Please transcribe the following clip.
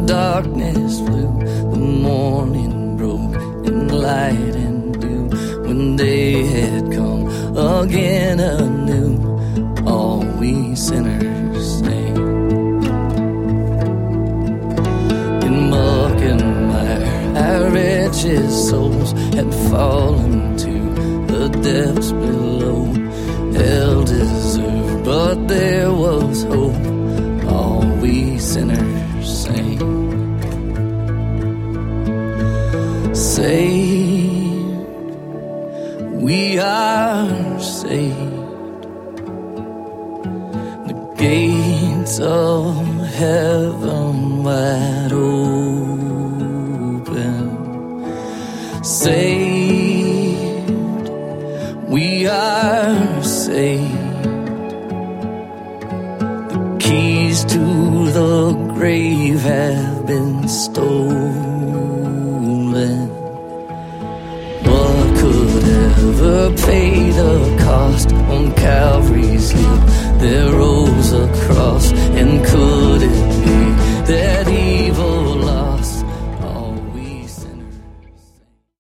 darkness flew, the morning broke in light and dew. When day had come again anew, all we sinners sang. In muck and mire, our wretched souls had fallen to the depths below. Hell deserved, but there was hope. All we sinners sang. Saved, we are saved. The gates of heaven wide open. Saved, we are saved. The keys to the grave have been stolen. What could ever pay the cost? On Calvary's hill there rose a cross, and could it be that